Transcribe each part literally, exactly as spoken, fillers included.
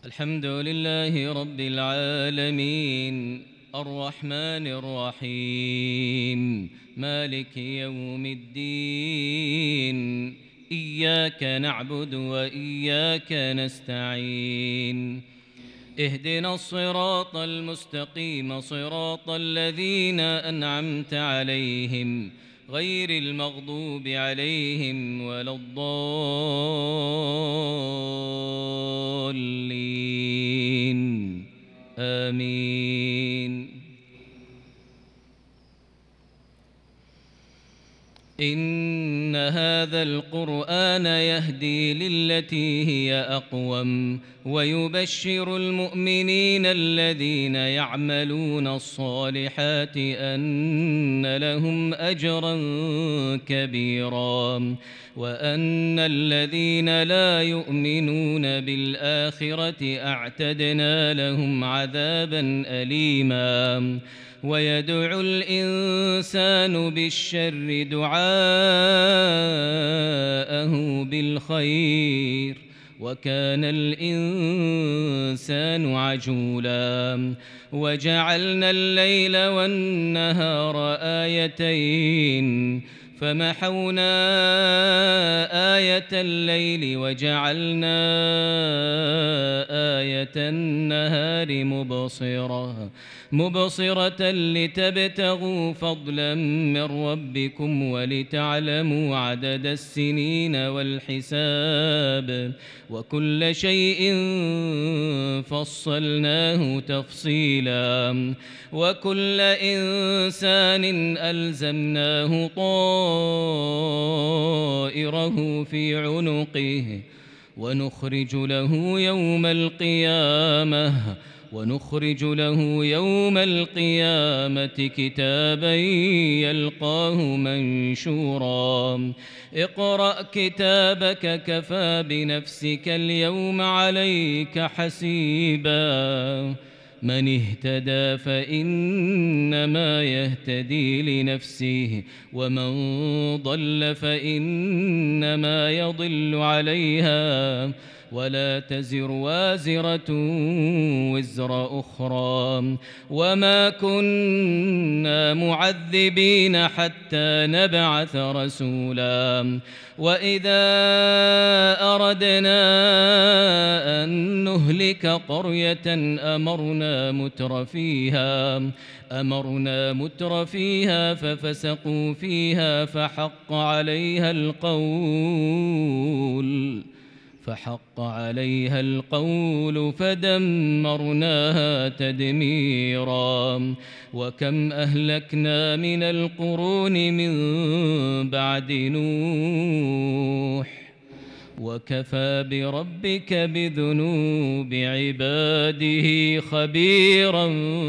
الحمد لله رب العالمين الرحمن الرحيم مالك يوم الدين إياك نعبد وإياك نستعين اهدنا الصراط المستقيم صراط الذين أنعمت عليهم غير المغضوب عليهم ولا الضالين آمين. إن هذا القرآن يهدي للتي هي أقوم ويبشر المؤمنين الذين يعملون الصالحات أن لهم أجرا كبيرا وأن الذين لا يؤمنون بالآخرة أعتدنا لهم عذابا أليما. ويدعو الإنسان بالشر دعاءه بالخير وكان الإنسان عجولا. وجعلنا الليل والنهار آيتين فمحونا آية الليل وجعلنا آية النهار مبصرة مبصرة لتبتغوا فضلا من ربكم ولتعلموا عدد السنين والحساب وكل شيء فصلناه تفصيلا. وكل إنسان ألزمناه طائره في عنقه ونخرج له يوم القيامة ونخرج له يوم القيامة كتابا يلقاه منشورا. اقرأ كتابك كفى بنفسك اليوم عليك حسيبا. من اهتدى فإنما يهتدي لنفسه ومن ضل فإنما يضل عليها ولا تزر وازرة وزر أخرى وما كنا معذبين حتى نبعث رسولا. وإذا أردنا أن نهلك قرية أمرنا متر فيها أمرنا متر فيها ففسقوا فيها فحق عليها القول فحق عليها القول فدمرناها تدميرا. وكم أهلكنا من القرون من بعد نوح وكفى بربك بذنوب عباده خبيرا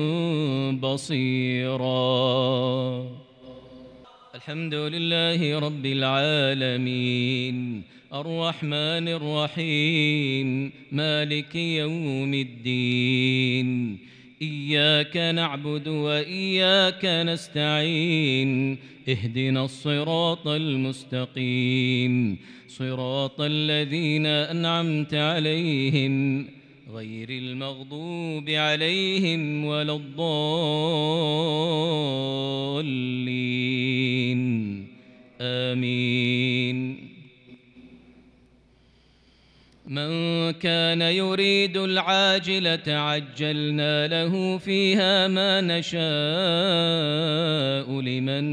بصيرا. الحمد لله رب العالمين الرحمن الرحيم مالك يوم الدين إياك نعبد وإياك نستعين اهدنا الصراط المستقيم صراط الذين أنعمت عليهم غير المغضوب عليهم ولا الضالين آمين. من كان يريد العاجلة عجلنا له فيها ما نشاء لمن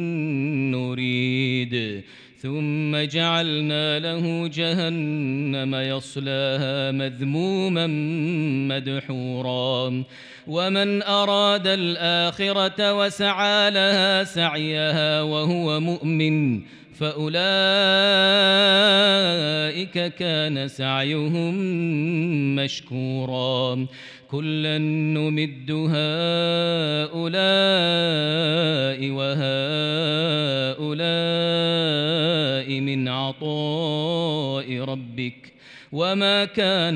نريد ثم جعلنا له جهنم يصلاها مذموما مدحورا. ومن أراد الآخرة وسعى لها سعيها وهو مؤمن فأولئك كان سعيهم مشكورا. كلا نمد هؤلاء وهؤلاء من عطاء ربك وما كان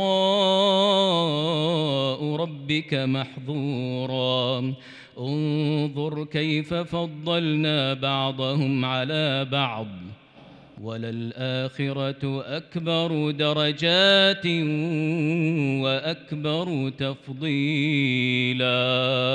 عطاء ربك محظورا. انظر كيف فضلنا بعضهم على بعض وللآخرة أكبر درجات وأكبر تفضيلا.